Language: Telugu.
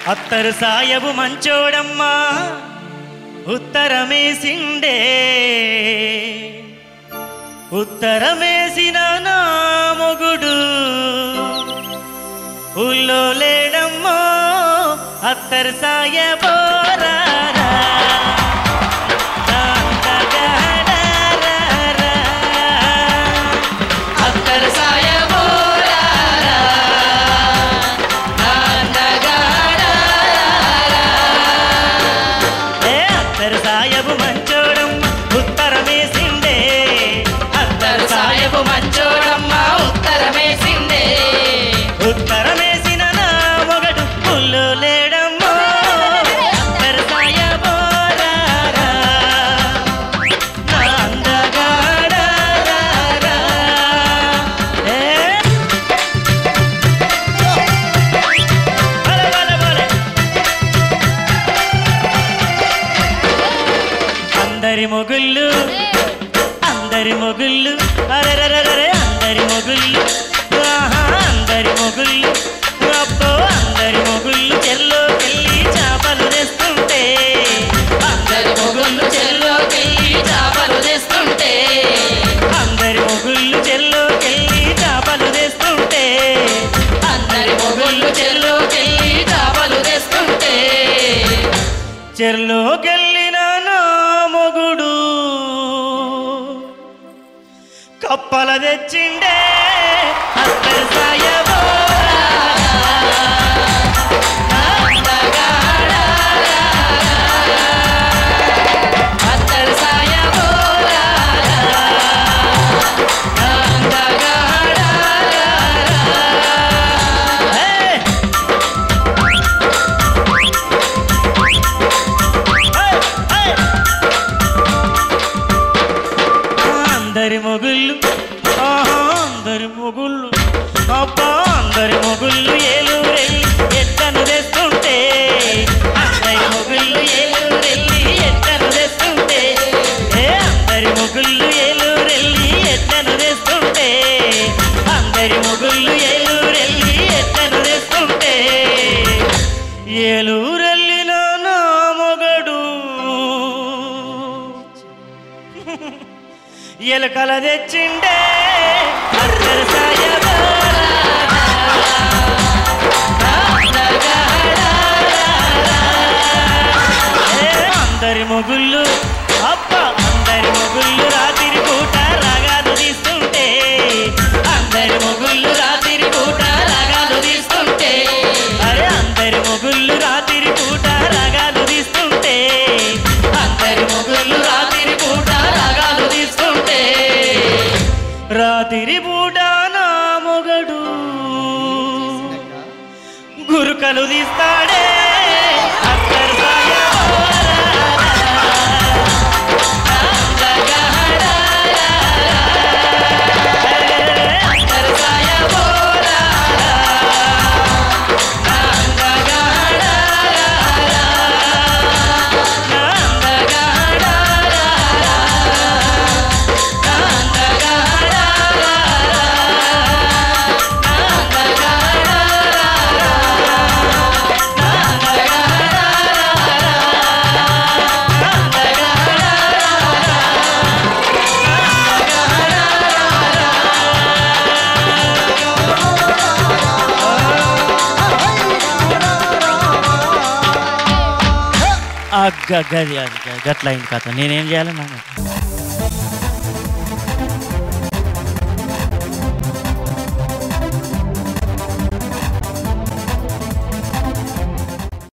అత్తరు సాయబు మంచోడమ్మా ఉత్తరమేసిండే ఉత్తరమేసిన నా మొగుడు ఊళ్ళో లేడమ్మో అత్తరు సాయబోరా అందరి మొగుళ్ళు అరెరెరెరె అందరి మొగుళ్ళు అందరి మొగుళ్ళు అబ్బో అందరి మొగుళ్ళు చెల్లోకెళ్ళి చేపలు తెస్తుంటే అందరి మొగుళ్ళు చెల్లోకెళ్ళి చేపలు తెస్తుంటే అందరి మొగుళ్ళు చెల్లోకెళ్ళి చేపలు తెస్తుంటే అందరి మొగుళ్ళు చెల్లోకెళ్ళి చేపలు తెస్తుంటే చెల్లోకెళ్ళిన నా మొగుడు కప్పల తెచ్చిండే అత్తరు సాయబోరా అత్తరు సాయబోరా అందరి మొగుళ్ళు అందరి మొగుళ్ళు అబ్బా అందరి మొగుళ్ళు ఏలూరెళ్ళి ఎట్టను తెస్తుంటే అందరి మొగుళ్ళు ఏలూరెళ్ళి ఎట్టను తెస్తుంటే అందరి మొగుళ్ళు ఏలూరెళ్ళి ఎట్టను తెస్తుంటే అందరి మొగుళ్ళు ఏలూరెళ్ళి ఎట్టను తెస్తుంటే ఏలూరెళ్ళిన నా మొగడు ఎలుకల తెచ్చిండే అత్తరు సాయబోరా అందరి మొగుళ్ళు అప్ప అందరి మొగుళ్ళు రాత్రి పూట రాగాలు తీస్తుంటే అందరి మొగుళ్ళు రాత్రి పూట రాగాలు తీస్తుంటే అరే అందరి మొగుళ్ళు రాత్రి పూట రాగాలు తీస్తుంటే అందరి మొగుళ్ళు రాత్రి పూట రాగాలు తీస్తుంటే రాత్రి పూట నా మొగడు గురుకలు తీస్తాడే అత్తరు సాయబోరా అత్తరు సాయబోరా గట్లయింది కథ నేనేం చేయాలి నాన్న